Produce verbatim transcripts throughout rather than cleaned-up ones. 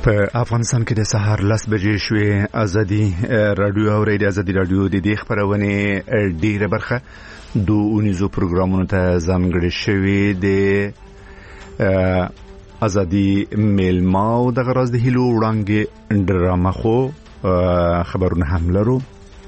په افغانستان کې د سهار لس بجې شوې. ازادي رادیو او ریډیو ازادي رادیو د دې خبرونه ډیره برخه دوه اونیزو پروګرامونو ته ځانګړې شوې. د ازادي میلما او د غراز د هیلو وړاندې ډرامه خو خبرونه هم لرو.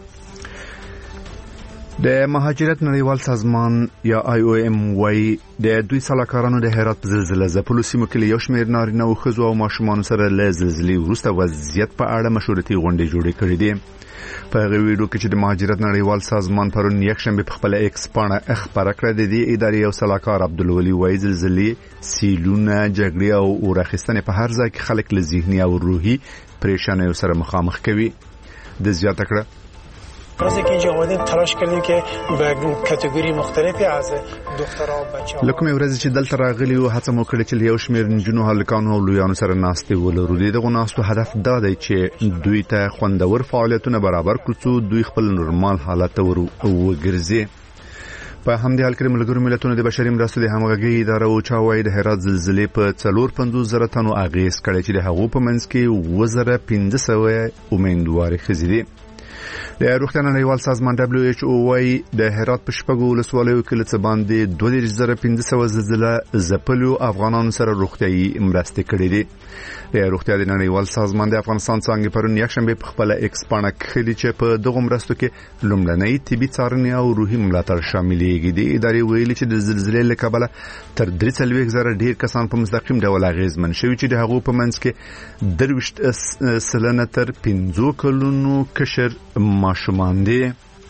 د مهاجرت نړیوال سازمان یا آی او ام وای د دوی سلاکارانو د هرات په زلزلې ځپلو سیمو کې یو شمېر نارینه او ښځو او ماشومان سره له زلزلې وروسته وضعیت په اړه مشورتي غونډې جوړې کړې دي. په هغه ویډیو کې چې د مهاجرت نړیوال سازمان پرون یکشنبه په خپل ایکس باندې خبره کړې ده، د ادارې او سلاکار عبدالولي وای زلزلې، سیلونه، جګړې او اورخستنې په هر ځای کې خلک له ذهني او روحي پریشانیو سره مخامخ کوي. د زیاته کړه از اینکه اینجا اومدیم تلاش کردیم که به کاتگوری مختلفی از دخترها و بچه‌ها لکه مې ورځ چې دلته راغلي او هڅه مو کړې چې یو شمېر نجونو، هلکانو او لویانو سره ناستې ولرو. دغه ناستو هدف دا دی چې دوی ته خوندور فعالیتونه برابر کړو چې دوی خپل نورمال حالت ته وګرځي. په همدې حال کې ملګرو ملتونو د بشري مرستو د همغږي اداره او چاوي د هرات زلزلې په څلور پنځوس زره تنو اغیز کړي چې د هغو په منځ کې وزره پنځه سوه امیندوارې ښځې دي. د روغتیا نړیوال سازمان دبليو ایچ او وايي د هرات په شپږو ولسوالیو کې له څه باندې دوه دېرش زره پنځه سوه زلزله ځپلو افغانانو سره روغتيایي مرستې کړې دي. د روغتیا د نړیوال سازمان د افغانستان څنګه پرون یکشنبه په خپل ایکس باندې کړي چې په دغه مرستو کې لومړنۍ طبي څارنې او روحي ملاتړ شاملېږي. د ادارې ویلي چې د زلزلې له کبله تر درې څلوېښت زره ډیر کسان په مستقیم ډول اغیزمن شوي چې د هغو په منځ کې درویشت سلنه تر پنځو کلونو کشر ماشومان دي.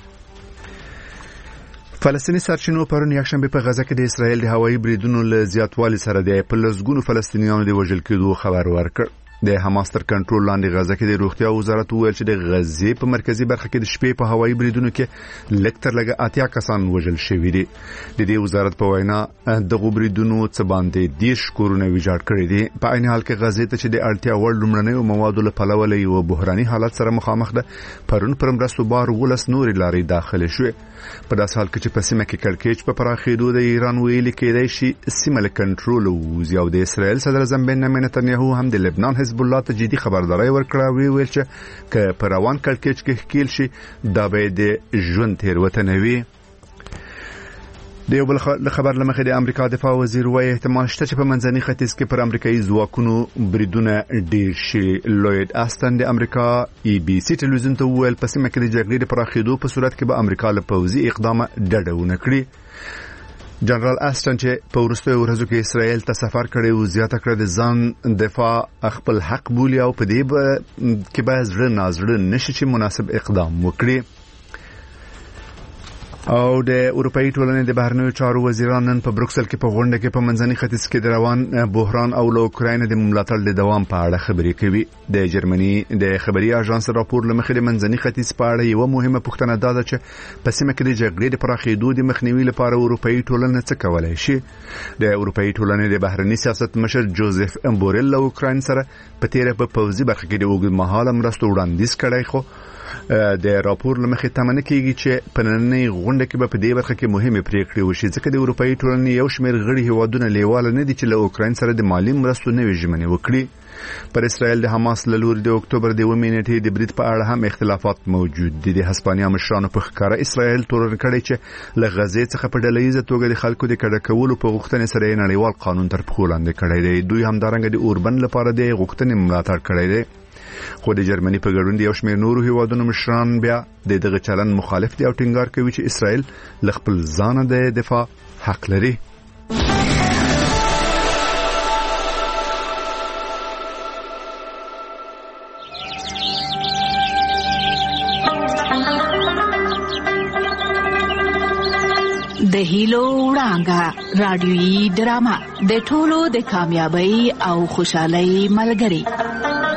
فلسطینی سرچینو پرون یکشنبه په غزه کې د اسرایل د هوایي بریدونو له زیاتوالي سره د پلسګونو فلسطینیانو د وژل کېدو خبر ورکړ. د حماس تر کنټرول لاندې غزه کې د روغتیا وزارت وویل چې د غزې په مرکزی برخه کې د شپې په هوایي بریدونو کې لږ تر لږه اتیا کسان وژل شوي دي. د دې وزارت په وینا دغه بریدونو څه باندې دیش کورونه ویجاړ کړي دي. په عین حال کې غزې ته چې د اړتیا وړ لومړنۍ موادو له پلوه له یو بحراني حالت سره مخامخ ده، پرون پر مرستو بار ولس نورې لارې داخله شوې. په داس حال کې چې په سیمه کې کړکېچ په پراخېدو د ایران ویلي کېدای شي سیمه له کنټرول ووځي او د اسرایل صدر اعظم بنیامین نتنیاهو هم د لبنان حزب الله ته جدي خبرداري ورکړه. وی ویل چې که په روان کړکېچ کې ښکیل شي دا به د ژوند تېروتنه وي. د یو بل خبر لمخې د امریکا دفاع وزیر وایي احتمال شته چې په منځني ختیځ کې پر امریکایي ځواکونو بریدونه ډیر شي. لوید استن د امریکا ای بي سي ټلویزیون ته وویل په سیمه کې د جګړې د پراخېدو په صورت کې به امریکا له پوځي اقدامه ډډه ونه کړي. جنرال استن چې په وروستیو ورځو کې اسرائیل ته سفر کړی و زیاته کړه د ځان دفاع خپل حق بولي او په دې کې به زړه نازړه نشي چې مناسب اقدام وکړي. او د اروپאי ټولنې د بهرنیو چارو وزیران نن په بروکسل کې په غونډه کې په منځني ختیځ کې د روان بحران او له اوکراین د ملاتړ د دوام په اړه خبرې کوي. د جرمني د خبري اژانس راپور لمخې د منځني ختیځ په اړه یو مهمه پوښتنه دا ده چې په سیمه کې د جګړې د پراخېدو د مخنیوي لپاره اروپאי ټولنه څه کولای شي. د اروپאי ټولنې د بهرني سیاست مشر جوزف امبورل له اوکراین سره په تیره په پوځي برخه کې د اوږدمهاله مرستو وړاندیز کړی، خو د راپور لمخې تمنه کیږي چې په نننۍ غونډه کې به په دې برخه کې مهمه پریکړې وشي، ځکه د اروپאי ټولنې یو شمېر غړي هیوادونه لیواله نه دي چې له اوکراین سره د مالی مرستو نوې ژمنې وکړي. پر اسرائیل د حماس له لوري د اکتوبر د اوومې نیټې د برید په اړه هم اختلافات موجود دي. د هسپانیا مشرانو په ښکاره اسرائیل تورن کړی چې له غزې څخه په ډلهییزه توګه د خلکو د کډه کولو په غوښتنې سره یې نړیوال قانون تر پښو لاندې کړی دی. دوی همدارنګه د اوربن لپاره د غوښتنې ملاتړ کړی دی. خو د جرمني په ګډون د یو شمېر نورو هیوادونو مشران بیا د دغه چلن مخالف دي او ټینګار کوي چې اسرائیل له خپل ځانه د دفاع حق لري. د هیلو وړانګه رادیويي ډرامه د ټولو د کامیابی او خوشحالۍ ملګری.